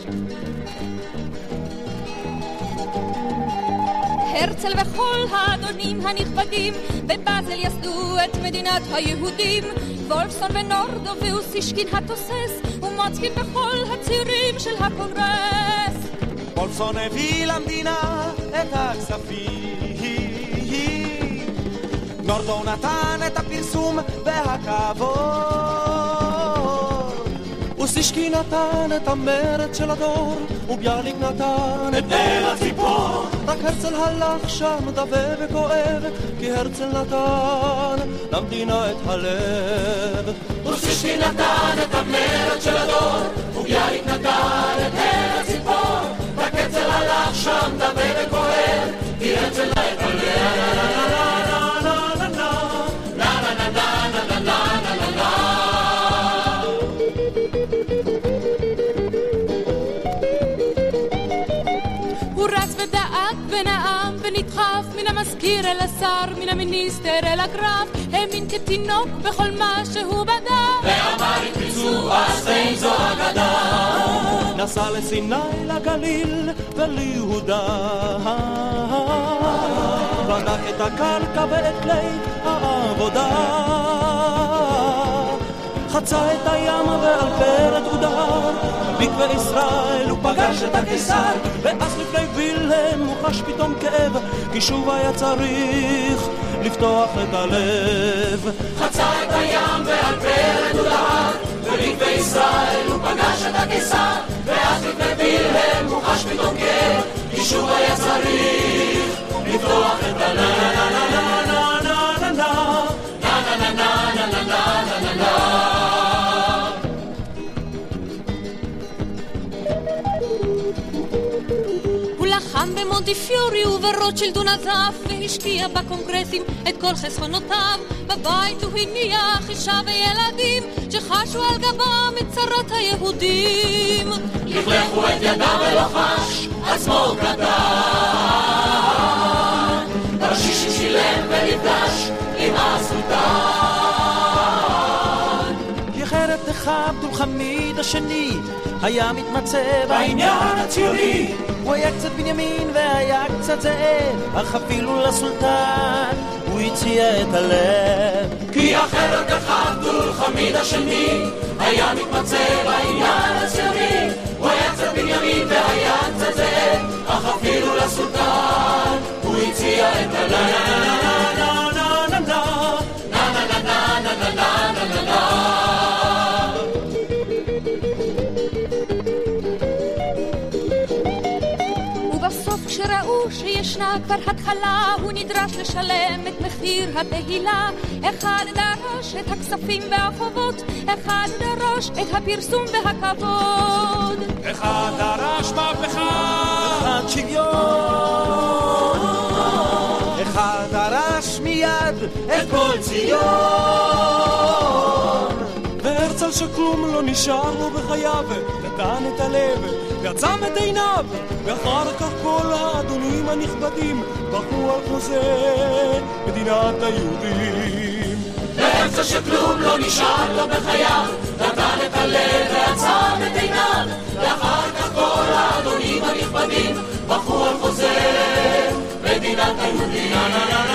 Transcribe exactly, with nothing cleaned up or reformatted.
הרצל וכל האדונים הנכבדים בבאזל יסדו את מדינת היהודים, וולפסון ונורדו ואוסישקין התוסס ומוצקין בכל הצירים של הקונגרס. וולפסון הביא למדינה את הכספים, נורדו נתן את הפרסום והכבוד, אוסישקין נתן את המרד של הדור, וביאליק נתן את נר הציפור. רק הרצל הלך שם דווה וכואב, כי הרצל נתן למדינה את הלב. אוסישקין נתן את המרד של הדור, וביאליק נתן את נר הציפור. רק הרצל הלך שם דווה וכואב, כי הרצל נתן את הלב. ונדחף מן המזכיר אל השר, מן המיניסטר אל הגרף, האמין כתינוק בכל מה שהוא בדק, ואמר יפריצו הסטין זו אגדה. נסע לסיני, לגליל וליהודה, בדק את הקרקע ואת כלי העבודה, חצה את הים ועל פרד הודר, מקווה ישראל הוא פגש את הקיסר, ואז לפני וילהם הוא חש פתאום כאב, כי שוב היה צריך לפתוח את הלב. חצה את הים ועל פרד הודר, ומקווה ישראל הוא פגש את הקיסר, ואז לפני וילהם הוא חש פתאום כאב, כי שוב היה צריך לפתוח את הלב. לחם במונטיפיורי וברוטשילד הוא נזף, והשקיע בקונגרסים את כל חסכונותיו. בבית הוא הניח אישה וילדים שחשו על גבם את צרות היהודים. לכלכו את ידם ולא חש עצמו קטן, ברשישים שילם ונפגש עם הסולטן. כי אחרת נחם חמיד השני היה מתמצא בעניין הציוני, הוא היה קצת בנימין והיה קצת זאב, אך אפילו לסולטן הוא הציע את הלב. כי אחרת אחד חמיד השני היה מתמצא בעניין הציוני, הוא היה קצת בנימין והיה קצת זאב, אך אפילו לסולטן הוא הציע את הלב. כשראו שישנה כבר התחלה, הוא נדרש לשלם את מחיר התהילה. אחד דרש את הכספים והחובות, אחד דרש את הפרסום והכבוד. אחד דרש מהפכה, אחד שוויון, אחד דרש מיד את כל ציון. והרצל שכלום לא נשאר לו בחייו, נתן את הלב ועצם את עיניו, ואחר כך כל האדונים הנכבדים בחרו על חוזה מדינת היהודים. והרצל שכלום לא נשאר לו בחייו, נתן את הלב ועצם את עיניו, ואחר כך כל האדונים הנכבדים בחרו על חוזה מדינת היהודים.